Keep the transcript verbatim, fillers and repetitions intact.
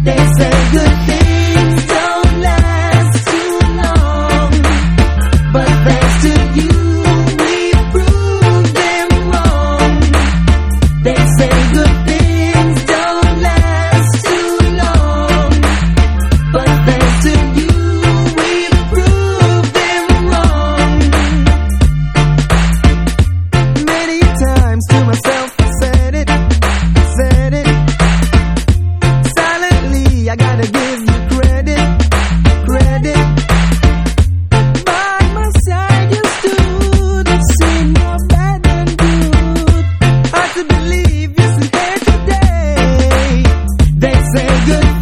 They say good things don't last too long, but thanks to you we proved them wrong. They say good things don't last too long, but thanks to you we proved them wrong. Many times to myself I said it, said it. Silently I gotta give you credit, credit. By my side you stood, it seemed more bad than good. Hard to believe you're here today. They say good